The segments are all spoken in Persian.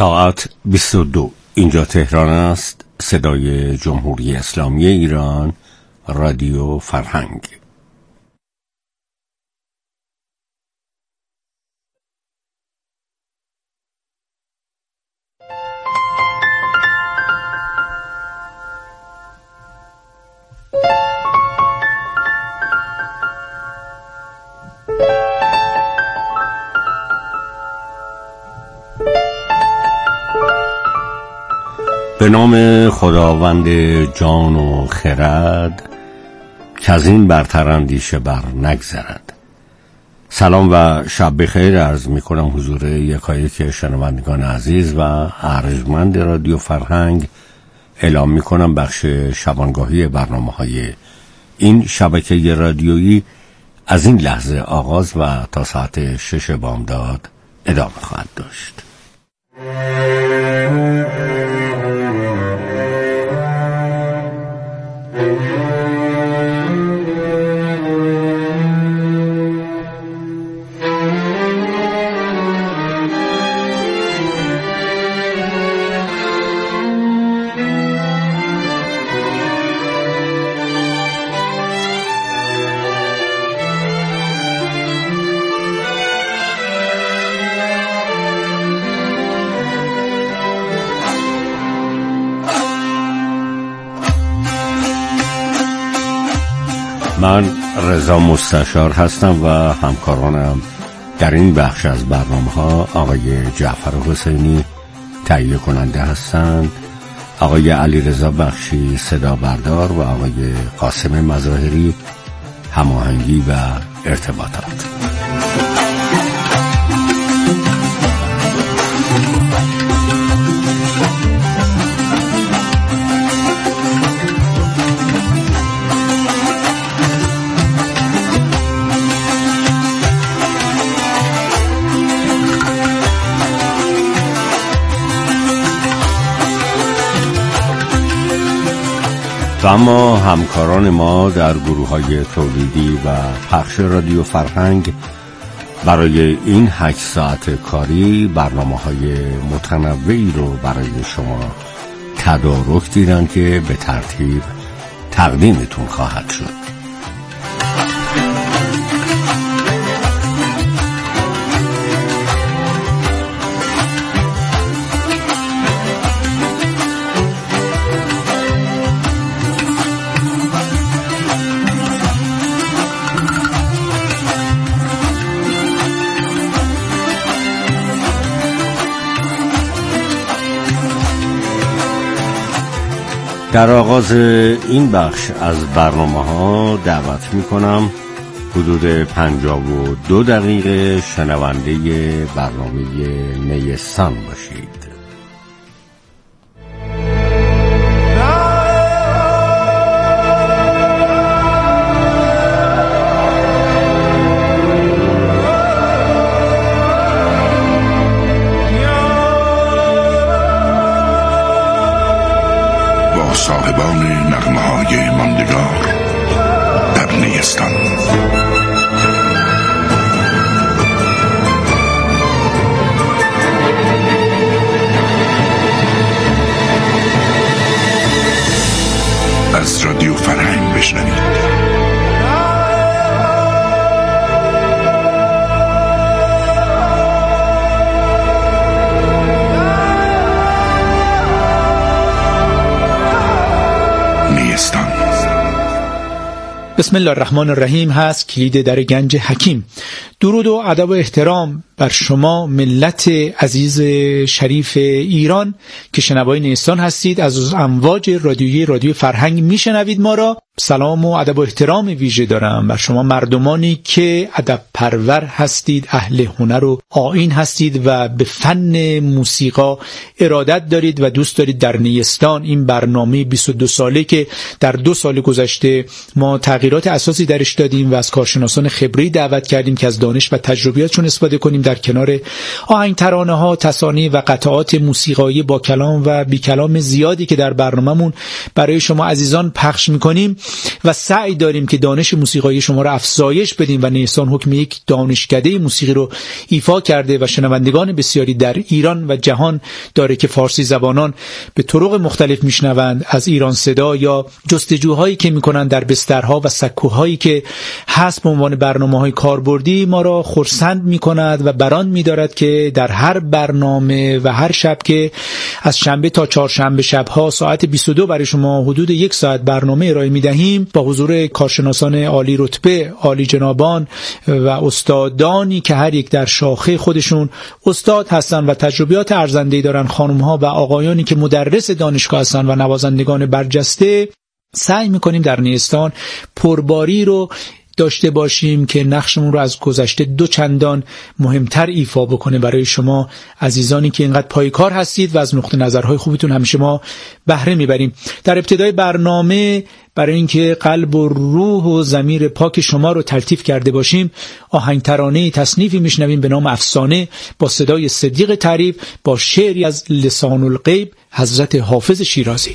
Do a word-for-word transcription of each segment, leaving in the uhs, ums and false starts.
ساعت بیست و دو. اینجا تهران است. صدای جمهوری اسلامی ایران، رادیو فرهنگ. به نام خداوند جان و خرد که از این برتر اندیشه بر نگذرد. سلام و شب بخیر عرض می کنم حضور یکایک شنوندگان عزیز و ارجمند رادیو فرهنگ. اعلام می کنم بخش شبانگاهی برنامه های این شبکه رادیویی از این لحظه آغاز و تا ساعت شش بامداد ادامه خواهد داشت. من رضا مستشار هستم و همکارانم در این بخش از برنامه ها آقای جعفر حسینی تهیه کننده هستند، آقای علیرضا بخشی صدا بردار و آقای قاسم مظاهری هماهنگی و ارتباطات. و اما همکاران ما در گروه‌های تولیدی و پخش رادیو فرهنگ برای این هشت ساعت کاری برنامه‌های متنوعی رو برای شما تدارک دیدن که به ترتیب تقدیمتون خواهد شد. در آغاز این بخش از برنامه ها دعوت می کنم حدود پنجاه و دو دقیقه شنونده برنامه نیستان باشید. صاحبان نغمه های ماندگار در نیستان. از رادیو فرهنگ بشنوید. بسم الله الرحمن الرحیم هست کلید در گنج حکیم. درود و ادب و احترام بر شما ملت عزیز شریف ایران که شنوای نیستان هستید. از امواج رادیویی رادیو فرهنگ میشنوید ما را. سلام و ادب و احترام ویژه دارم بر شما مردمانی که ادب پرور هستید، اهل هنر و آیین هستید و به فن موسیقی ارادت دارید و دوست دارید در نیستان، این برنامه بیست و دو ساله که در دو سال گذشته ما تغییرات اساسی درش دادیم و از کارشناسان خبری دعوت کردیم که از دانش و تجربیاتشون استفاده کنیم، در در کنار آهنگ ترانه ها، تسانی و قطعات موسیقایی با کلام و بی کلام زیادی که در برنامه‌مون برای شما عزیزان پخش می‌کنیم و سعی داریم که دانش موسیقایی شما را افزایش بدیم و نیسان حکم یک دانشکده موسیقی رو ایفا کرده و شنوندگان بسیاری در ایران و جهان داره که فارسی زبانان به طرق مختلف میشنوند، از ایران صدا یا جستجوهایی که میکنن در بسترها و سکوهایی که هست به عنوان برنامه‌های کاربردی ما را خرسند میکند و بران میدارد که در هر برنامه و هر شب که از شنبه تا چهارشنبه شبها ساعت بیست و دو برای شما حدود یک ساعت برنامه ارائه میدهیم با حضور کارشناسان عالی رتبه، عالی جنابان و استادانی که هر یک در شاخه خودشون استاد هستن و تجربیات ارزنده‌ای دارن، خانم‌ها و آقایانی که مدرس دانشگاه هستن و نوازندگان برجسته. سعی میکنیم در نیستان پرباری رو داشته باشیم که نقشمون رو از گذشته دو چندان مهمتر ایفا بکنه برای شما عزیزانی که اینقدر پایکار هستید و از نقطه نظرهای خوبتون همیشه ما بهره میبریم. در ابتدای برنامه برای اینکه قلب و روح و ضمیر پاک شما رو تلطیف کرده باشیم آهنگ ترانه تصنیفی میشنویم به نام افسانه با صدای صدیق تعریف با شعری از لسان الغیب حضرت حافظ شیرازی.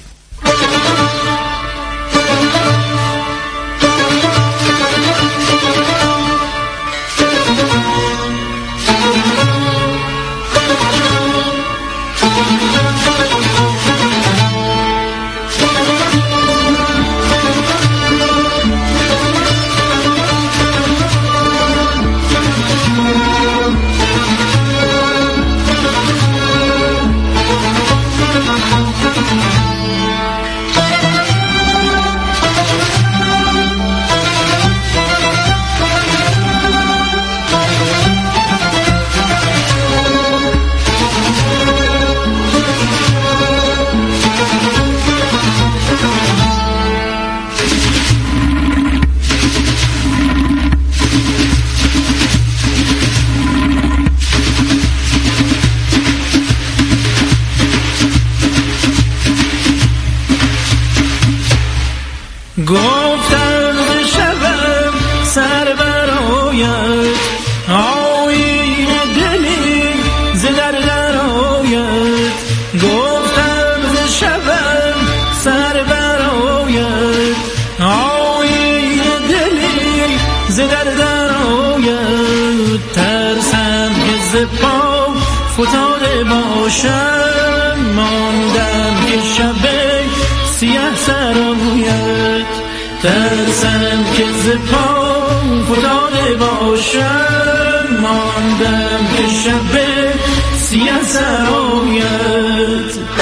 گفتم بشوم سر برایت آیین دلی ز در درآید. گفتم بشوم سر برایت آیین دلی ز در درآید. ترسم که ز پا فتاده باشم ماندم که شب سیاه سراید. ترسم که ز پا فتاده باشم ماندم که شب سیاه سراید.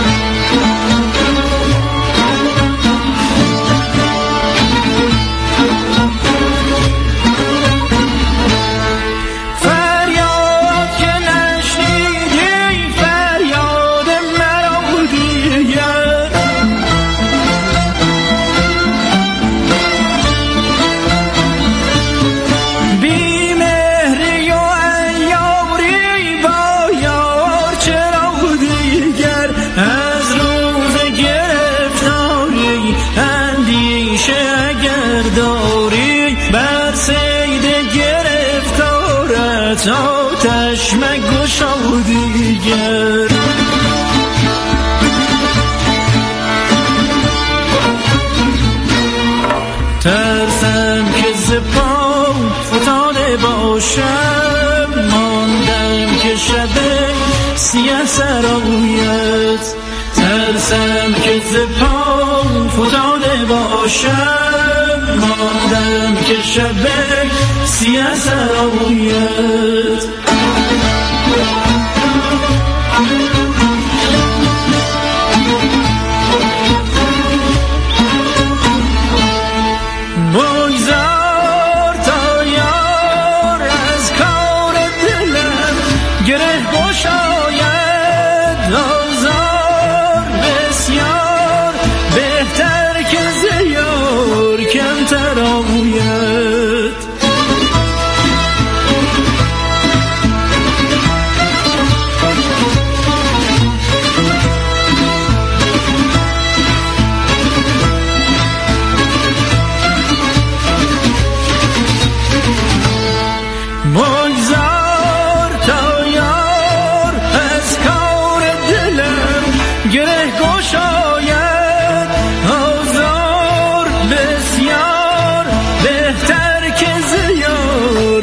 آتش مگشا دیگر. ترسم که ز پا فتاده باشم ماندم که شب سیاه سراید. ترسم که ز پا فتاده باشم ماندم که شب سیاه سراید. بگذار تا یار از کار دلم گره گشاید. آزار بسیار بهتر که ز یار کمتر آید.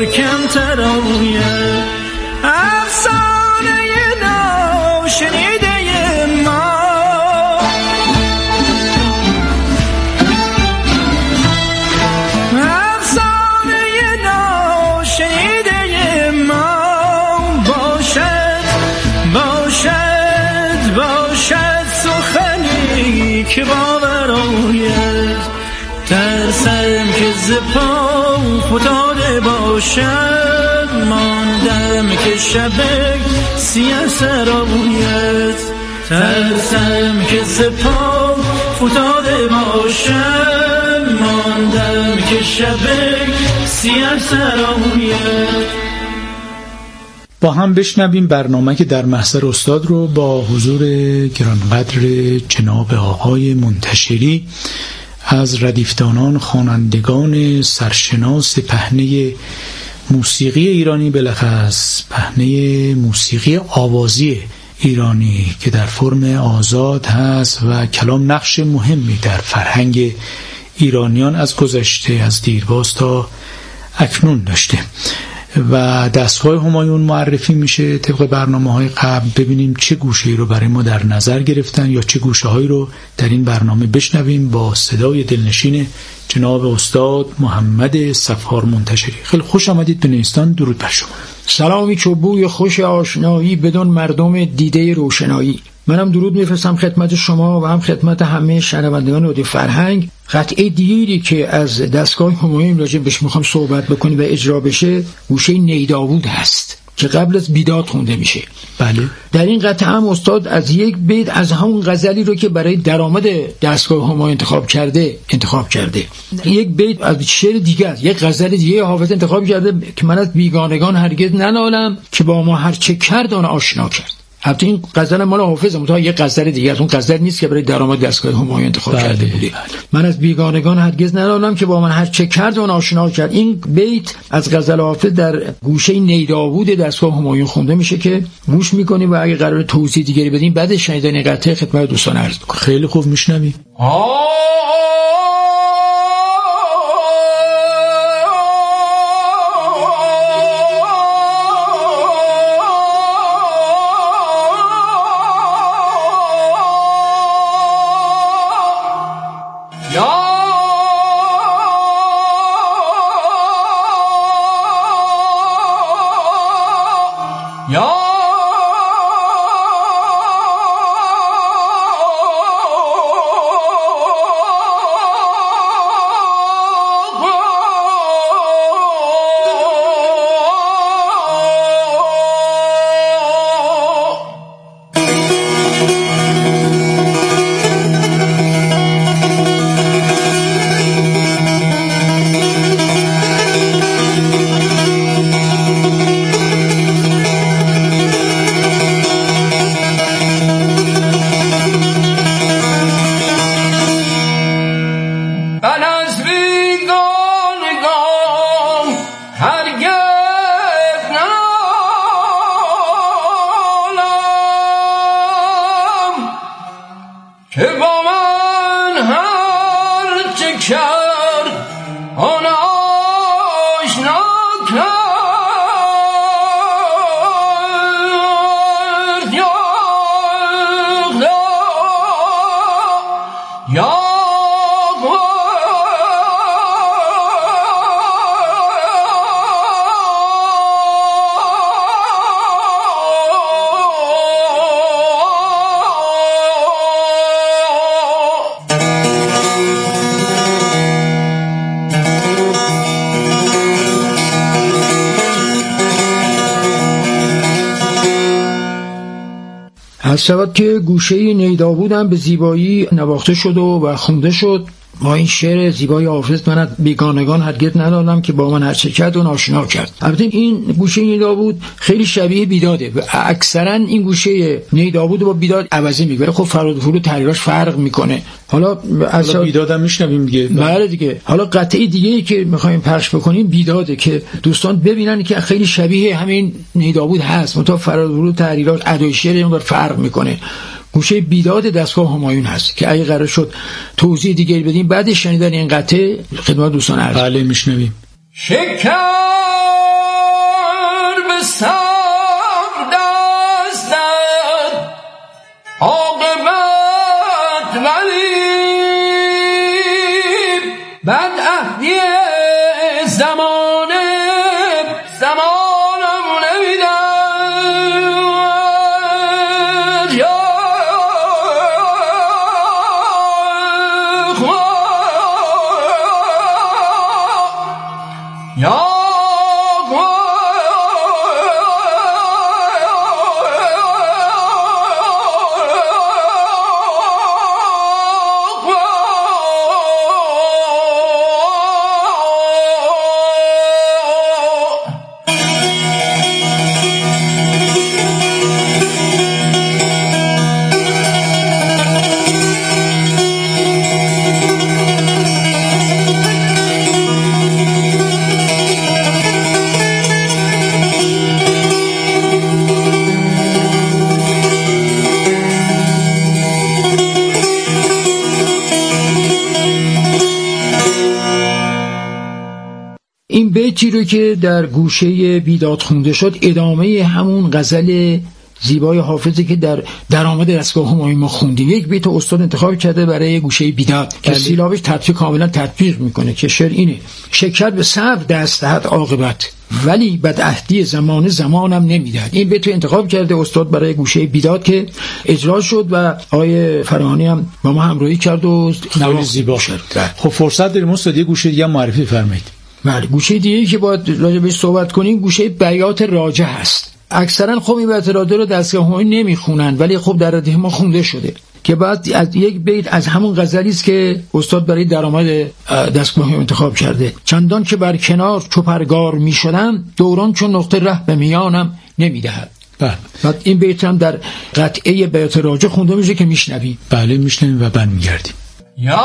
کمتر آید. افسانه ناشنیده ما، افسانه ناشنیده ما باشد، باشد باشد سخنی که باور آید. ترسم که ز پا فتاده باشد، ماندم که شب سیه سر آید. ترسم که ز پا فتاده باشد، ماندم که شب سیه سر آید. با هم بشنویم برنامه که در محضر استاد رو با حضور گرانقدر جناب آقای منتشری از ردیفدانان خوانندگان سرشناس پهنه موسیقی ایرانی، بلخص پهنه موسیقی آوازی ایرانی که در فرم آزاد هست و کلام نقش مهمی در فرهنگ ایرانیان از گذشته، از دیرباز تا اکنون داشته و دستگاه همایون معرفی میشه طبق برنامه‌های قبل. ببینیم چه گوشه‌ای رو برای ما در نظر گرفتن یا چه گوشه‌هایی رو در این برنامه بشنویم با صدای دلنشین جناب استاد محمد صفار منتشری. خیلی خوش آمدید به نیستان. درود بر شما. سلامی چوبوی خوش آشنایی بدون مردم دیده روشنایی. منم درود میفرستم خدمت شما و هم خدمت همه شنوندگان رادیو فرهنگ. قطعه دیگری که از دستگاه همایون راجع بهش میخوام صحبت بکنیم و اجرا بشه گوشه نیداوود هست که قبل از بیداد خونده میشه. بله. در این قطعه هم استاد از یک بیت از همون غزلی رو که برای درآمد دستگاه همایون انتخاب کرده انتخاب کرده. یک بیت از شعر دیگه است، یک غزل دیگه حافظ انتخاب کرده که من از بیگانگان هرگز ننالم که با ما هر چه کرد آن آشنا کرد. البته این غزل مال حافظه، منتها یک غزل دیگه از اون غزل نیست که برای درآمد دستگاه همایون انتخاب بله. کرده بوده. من از بیگانگان هرگز ننالم که با من هر چه کرد آن آشنا کرد. این بیت از غزل حافظ در گوشه نیداوود دستگاه همایون خونده میشه که گوش میکنیم و اگه قرار توضیح دیگری بدیم بعد شنیدن این قطعه خدمت دوستان عرض میکنم. خیلی خوب میشنویم. از شود که گوشه نیداوود هم به زیبایی نواخته شد و خونده شد. ما این شعر زیبای حافظ من بیگانگان هرگز ننالم که با من هر چه کرد و آشنا کرد. البته این گوشه نیداوود خیلی شبیه بیداده و اکثرا این گوشه نیداوود با بیداد عوضی میگه. خب فراد و فرود تحریراش فرق میکنه. حالا از بیداد هم میشنویم دیگه. بله دیگه. حالا قطعه دیگه‌ای که میخوایم پخش بکنیم بیداده که دوستان ببینن که خیلی شبیه همین نیداوود هست، منتها فراد و فرود تحریراش ادای شعر اون فرق میکنه. گوشه بیداد دستگاه همایون هست که اگه قرار شد توضیح دیگری بدیم بعد شنیدن این قطعه خدمت دوستان عرض. بله میشنویم. شکر صبر دستت عاقبت ولی بد عهدی زمانه زمانم نمیدن یا یا این بیتی رو که در گوشه بیداد خونده شد ادامه همون غزل زیبای حافظی که در درآمد دستگاه همایون ما خوندیم. یک بیت استاد انتخاب کرده برای گوشه بیداد که سیلابش تطبیق کاملا تطبیق میکنه که شعر اینه: شکر به صبر دست دهد عاقبت ولی بد عهدی زمان زمانم نمیدهد. این بیت رو انتخاب کرده استاد برای گوشه بیداد که اجرا شد و آقای فراهانی هم با ما همراهی کرد و خیلی زیبا شد. خب فرصت داریم استاد یه گوشه دیگه معرفی فرمایید. بله، گوشه دیگه که باید راجع بهش صحبت کنیم گوشه بیات راجع هست. اکثرا خب این بیات راجع رو دستگاه همایون نمیخونن ولی خب در رده ما خونده شده که بعد از یک بیت از همون غزلی است که استاد برای درآمد دستگاه همایون انتخاب کرده: چندان که بر کنار چو پرگار میشدم دوران چون نقطه ره به میانم نمیدهد. بله. بعد این بیت هم در قطعه بیات راجع خونده میشه که میشنویم. بله میشنویم و بعد میگردیم. یا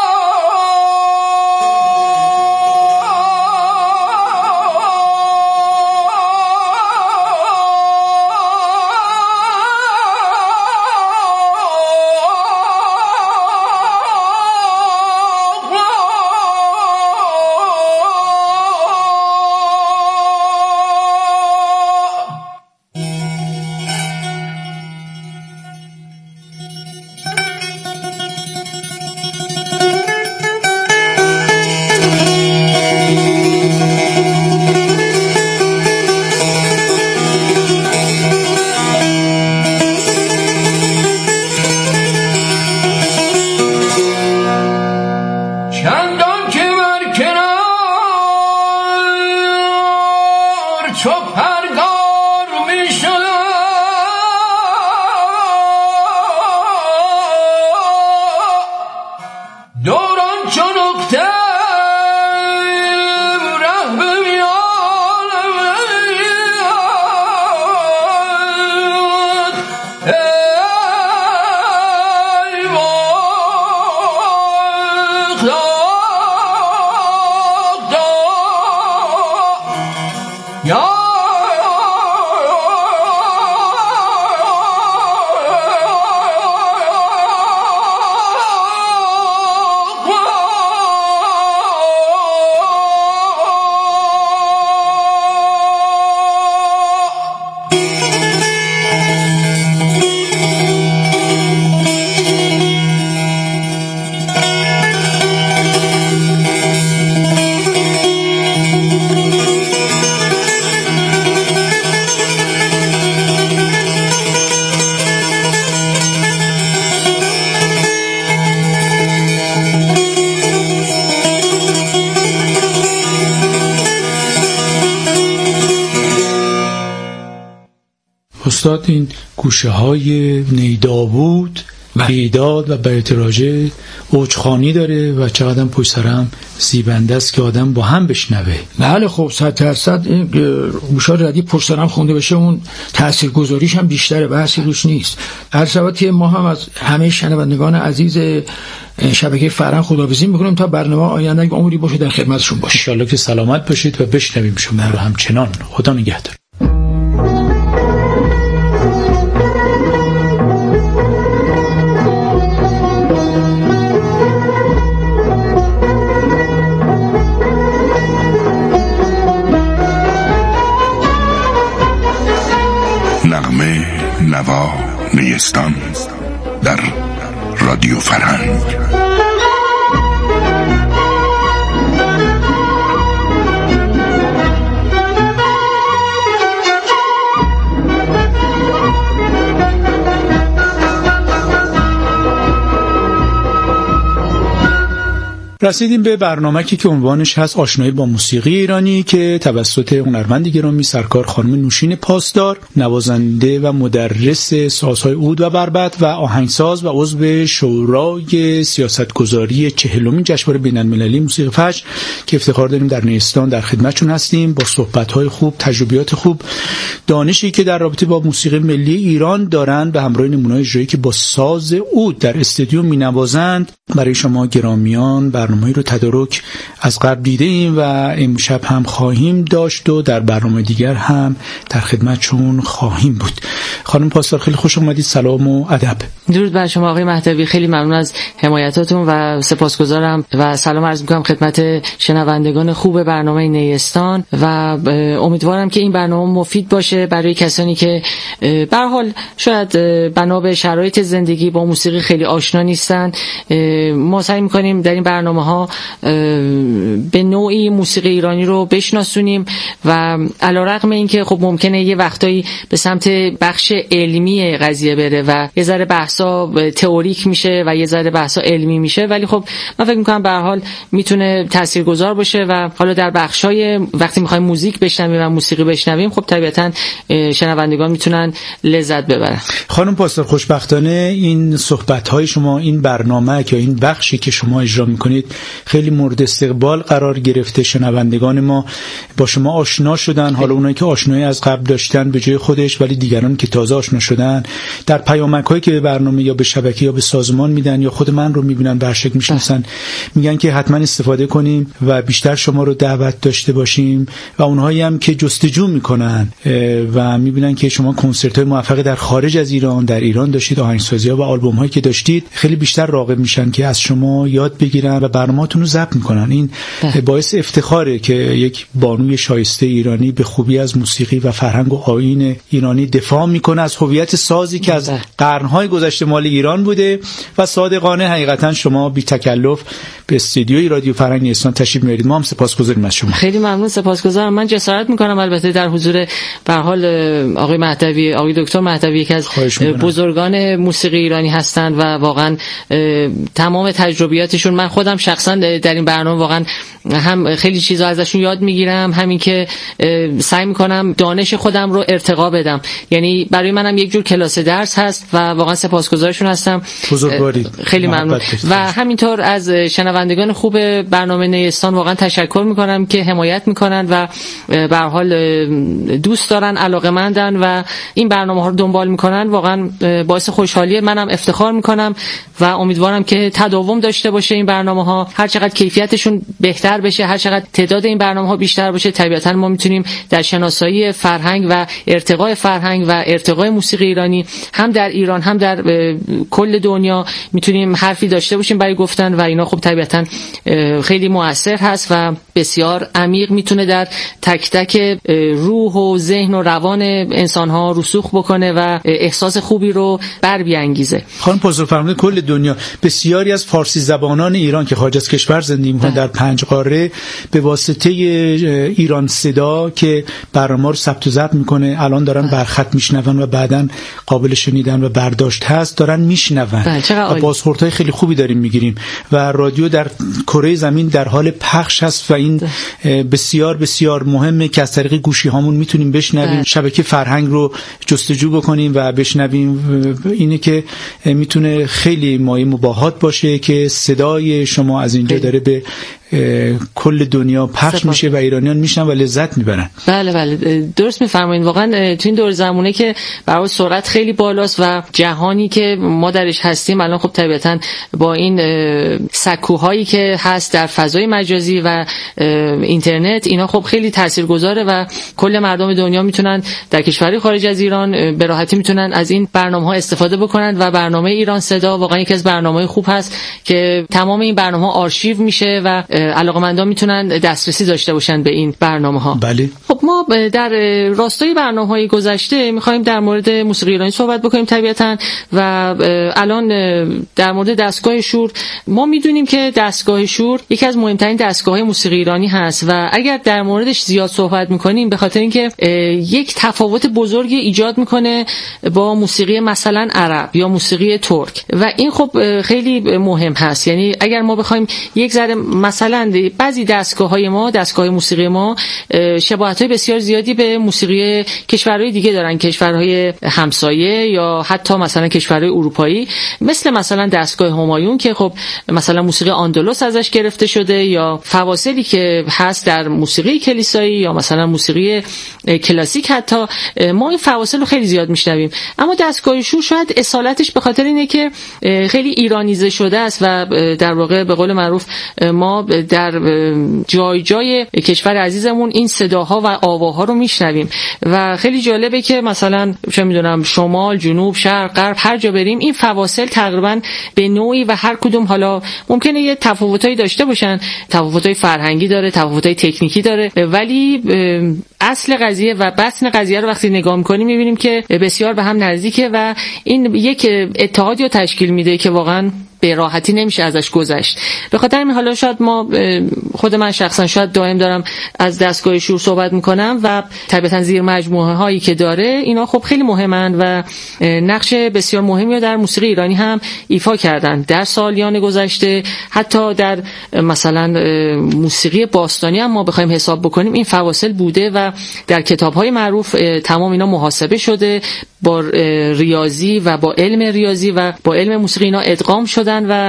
استاد این گوشه های نیدابود، بیداد و بیت راجع اوجخانی داره و چقدر پشت سر هم زیبنده است که آدم با هم بشنوه. بله خب صد درصد این گوشه ردی پشت سر هم خونده بشه اون تاثیرگذاریش هم بیشتره، بحثی روش نیست. هر شبکه ما هم از همه شنوندگان عزیز شبکه فرهنگ خداحافظی میکنیم تا برنامه آینده عمری باشه در خدمتشون باشه. ان شاءالله که سلامت باشید و بشنویم شما رو همچنان. خدا نگهدار. نیستان در رادیو فرهنگ. رسیدیم به برنامه‌ای که عنوانش هست آشنایی با موسیقی ایرانی که توسط هنرمند گرامی سرکار خانم نوشین پاسدار، نوازنده و مدرس سازهای عود و بربط و آهنگساز و عضو شورای سیاستگذاری چهلمین جشنواره بین‌المللی موسیقی فجر که افتخار داریم در نیستان در خدمتشون هستیم با صحبت‌های خوب، تجربیات خوب، دانشی که در رابطه با موسیقی ملی ایران دارند به همراه نمونه‌های اجرایی که با ساز عود در استودیو می‌نوازند. برای شما گرامیان برنامه‌ای رو تدارک از قبل دیده ایم و امشب هم خواهیم داشت و در برنامه دیگر هم در خدمتشون خواهیم بود. خانم پاسدار خیلی خوش اومدید، سلام و ادب. درود بر شما آقای مهدوی، خیلی ممنون از حمایتاتون و سپاسگزارم و سلام عرض می‌کنم خدمت شنوندگان خوب برنامه نیستان و امیدوارم که این برنامه مفید باشه برای کسانی که به هر حال شاید بنا به شرایط زندگی با موسیقی خیلی آشنا نیستن. ما سعی می‌کنیم در این برنامه‌ها به نوعی موسیقی ایرانی رو بشناسونیم و علیرغم اینکه خب ممکنه یه وقتایی به سمت بخش علمی قضیه بره و یه ذره بحثا تئوریک میشه و یه ذره بحثا علمی میشه، ولی خب من فکر می‌کنم به هر حال میتونه تاثیرگذار باشه و حالا در بخشای وقتی می‌خوایم موزیک بشنویم و موسیقی بشنویم خب طبیعتاً شنوندگان میتونن لذت ببرن. خانم پاسدار خوشبختانه این صحبت‌های شما، این برنامه که این بخشی که شما اجرا می‌کنید خیلی مورد استقبال قرار گرفته. شنوندگان ما با شما آشنا شدن، حالا اونایی که آشنایی از قبل داشتن به جای خودش، ولی دیگران که تازه آشنا شدن در پیامک‌هایی که به برنامه یا به شبکه یا به سازمان میدن یا خود من رو میبینن به هر شکل میشناسن میگن که حتما استفاده کنیم و بیشتر شما رو دعوت داشته باشیم و اونهایی هم که جستجو میکنن و میبینن که شما کنسرت‌های موفق در خارج از ایران در ایران داشتید، آهنگسازی‌ها و آلبوم‌هایی که داشتید، خیلی بیشتر راغب میشن که از شما یاد بگیرن و برنامه‌تون رو ضبط میکنن. این باعث افتخاره که یک بانوی شایسته ایرانی به خوبی از موسیقی و فرهنگ و آیین ایرانی دفاع میکنه، از هویت سازی که از قرن‌های گذشته مال ایران بوده و صادقانه حقیقتا شما بی تکلف به استودیوی رادیو فرهنگ نیستان تشریف میارید. ما هم سپاسگزاریم از شما. خیلی ممنون، سپاسگزارم. من جسارت میکنم البته در حضور به هر حال آقای مهدوی، آقای دکتر مهدوی یکی از بزرگان موسیقی ایرانی هستند و واقعا تمام تجربیاتشون، من خودم شخصا در این برنامه واقعا هم خیلی چیزا ازشون یاد میگیرم، همین که سعی میکنم دانش خودم رو ارتقا بدم. یعنی برای منم یک جور کلاس درس هست و واقعا سپاسگزارشون هستم. بزرگوارید. خیلی ممنون. و همینطور از شنوندگان خوب برنامه نیستان واقعا تشکر میکنم که حمایت میکنن و به هر حال دوست دارن، علاقه‌مندن و این برنامه‌ها رو دنبال میکنن. واقعا باعث خوشحالیه، منم افتخار میکنم و امیدوارم که تداوم داشته باشه این برنامه‌ها. هر چقدر کیفیتشون بهتر بشه، هر چقدر تعداد این برنامه‌ها بیشتر باشه، طبیعتاً ما میتونیم در شناسایی فرهنگ و ارتقای فرهنگ و ارتقای موسیقی ایرانی هم در ایران هم در کل دنیا میتونیم حرفی داشته باشیم برای گفتن و اینا خب طبیعتاً خیلی مؤثر هست و بسیار عمیق میتونه در تک تک روح و ذهن و روان انسان‌ها رسوخ بکنه و احساس خوبی رو بر بیانگیزه. خانم پاسدار فرمودید کل دنیا، بسیاری از فارسی زبانان ایران که خارج از کشور زندگی می‌کنند در پنج قاره به واسطه ایران صدا که برنامه رو ثبت و ضبط میکنه الان دارن برخط میشنون و بعداً قابل شنیدن و برداشت هست دارن میشنون و بازخوردهای خیلی خوبی داریم میگیریم و رادیو در کره زمین در حال پخش هست و این بسیار بسیار مهمه که از طریق گوشی هامون میتونیم بشنویم، شبکه فرهنگ رو جستجو بکنیم و بشنویم. اینه که میتونه خیلی مایه مباهات باشه که صدای شما از اینجا داره به کل دنیا پخش سپاس. میشه و ایرانیان میشن و لذت میبرن. بله بله درست میفرمایید. واقعا تو این دور زمونه که برای سرعت خیلی بالاست و جهانی که ما درش هستیم الان خب طبیعتا با این سکوهایی که هست در فضای مجازی و اینترنت، اینا خب خیلی تاثیرگذاره و کل مردم دنیا میتونن در کشوری خارج از ایران به راحتی میتونن از این برنامه‌ها استفاده بکنن و برنامه ایران صدا واقعا یکی از برنامه‌های خوب هست که تمام این برنامه‌ها آرشیو میشه و علاقه‌مندان میتونن دسترسی داشته باشن به این برنامه‌ها. بله. خب ما در راستای برنامه‌های گذشته می‌خوایم در مورد موسیقی ایرانی صحبت بکنیم طبیعتاً و الان در مورد دستگاه شور ما میدونیم که دستگاه شور یکی از مهمترین دستگاه‌های موسیقی ایرانی هست و اگر در موردش زیاد صحبت می‌کنیم به خاطر اینکه یک تفاوت بزرگی ایجاد می‌کنه با موسیقی مثلا عرب یا موسیقی ترک و این خب خیلی مهم هست. یعنی اگر ما بخوایم یک ذره مثلا بعضی دستگاه‌های ما دستگاه موسیقی ما شباهت‌های بسیار زیادی به موسیقی کشورهای دیگه دارن، کشورهای همسایه یا حتی مثلا کشورهای اروپایی، مثل مثلا دستگاه همایون که خب مثلا موسیقی اندلس ازش گرفته شده یا فواصلی که هست در موسیقی کلیسایی یا مثلا موسیقی کلاسیک. حتی ما این فواصل رو خیلی زیاد میشنویم، اما دستگاه شور شاید اصالتش به خاطر اینه که خیلی ایرانیزه شده است و در واقع به قول معروف ما در جای جای کشور عزیزمون این صداها و آواها رو میشنویم و خیلی جالبه که مثلا چه میدونم شمال، جنوب، شرق، غرب هر جا بریم این فواصل تقریبا به نوعی و هر کدوم حالا ممکنه یه تفاوتایی داشته باشن، تفاوتای فرهنگی داره، تفاوتای تکنیکی داره، ولی اصل قضیه و بطن قضیه رو وقتی نگاه می‌کنیم می‌بینیم که بسیار به هم نزدیکه و این یک اتحادی رو تشکیل میده که واقعا به راحتی نمیشه ازش گذشت. به خاطر همین حالا شاید ما خود من شخصا شاید دائم دارم از دستگاه شور صحبت میکنم و طبیعتا زیر مجموعه هایی که داره اینا خب خیلی مهمن و نقش بسیار مهمی رو در موسیقی ایرانی هم ایفا کردن در سالیان گذشته. حتی در مثلا موسیقی باستانی هم ما بخوایم حساب بکنیم این فواصل بوده و در کتاب‌های معروف تمام اینا محاسبه شده، با ریاضی و با علم ریاضی و با علم موسیقی اینا ادغام شدن و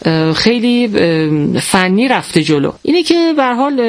خیلی فنی رفته جلو. اینه که به هر حال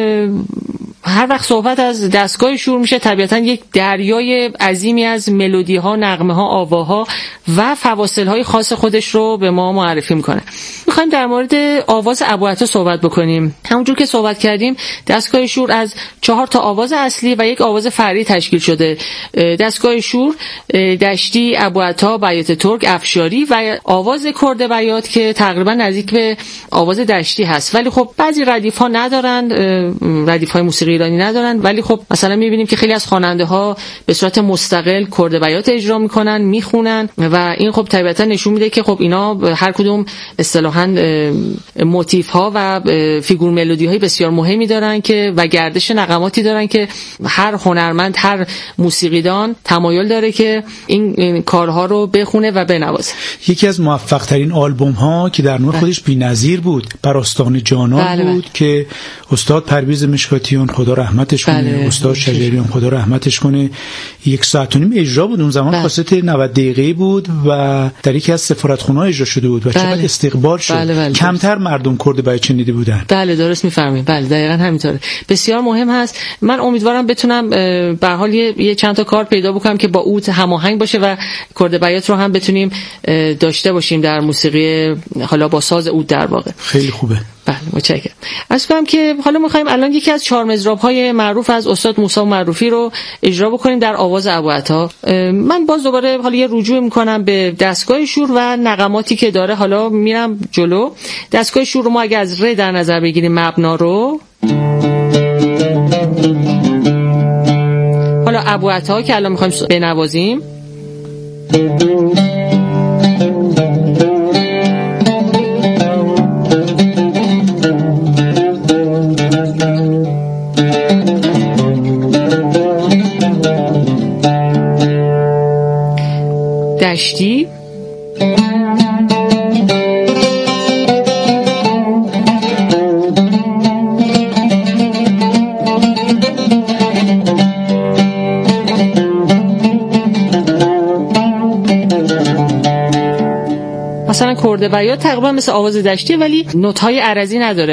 هر وقت صحبت از دستگاه شور میشه طبیعتا یک دریای عظیمی از ملودی ها، نغمه ها، آواها و فواصل های خاص خودش رو به ما معرفی میکنه. میخوایم در مورد آواز ابوعطا صحبت بکنیم. همونجور که صحبت کردیم دستگاه شور از چهار تا آواز اصلی و یک آواز فرعی تشکیل شده. دستگاه شور دشتی، ابوعطا، بیات ترک، افشاری و آواز کرد بیات که تقریبا نزدیک به آواز دشتی هست، ولی خب بعضی ردیف ها ندارن، ردیف های موسیقی ایرانی ندارن، ولی خب مثلا میبینیم که خیلی از خواننده ها به صورت مستقل کرد بیات اجرا میکنن، میخونن و این خب طبیعتا نشون میده که خب اینا هر کدوم اصطلاحاً موتیف ها و فیگور ملودی های بسیار مهمی دارن که و گردش نغماتی دارن که هر هنرمند، هر موسیقیدان تمایل داره که این, این کارها رو بخونه و بنوازه. یکی از موفق ترین آلبوم ها که در نوع خودش بی‌نظیر بود بر آستان جانان بله بود بله. که استاد پرویز مشکاتیان خدا رحمتش کنه، بله. استاد شجریان خدا رحمتش کنه، یک ساعت و نیم اجرا بود اون زمان، بله. کاست نود دقیقه‌ای بود و در یکی از سفارتخونه‌ها اجرا شده بود و بله. چقدر استقبال شد. بله بله. کمتر مردم کرد بیات شنیده بودن. بله درست می‌فرمایید. بله دقیقاً همینطوره. بسیار مهم هست. من امیدوارم بتونم به هر حال یه چند تا کار پیدا بکنم که با اوت هماهنگ باشه و کرد بیات رو هم بتونیم داشته باشیم در موسیقی حالا با ساز اوت در واقع. خیلی خوبه. بله متشکرم. عرض کنم که حالا می‌خوایم الان یکی از چهار مضراب‌های معروف از استاد موسی معروفی رو اجرا بکنیم در آواز ابوعطا. من باز دوباره حالا یه رجوع می‌کنم به دستگاه شور و نغماتی که داره. حالا میرم جلو. دستگاه شور رو ما اگه از ر در نظر بگیریم مبنا رو، حالا ابوعطا که الان می‌خوایم بنوازیم، دشتی، مثلا کرد بیات تقریبا مثل آواز دشتی ولی نوت‌های عرضی نداره.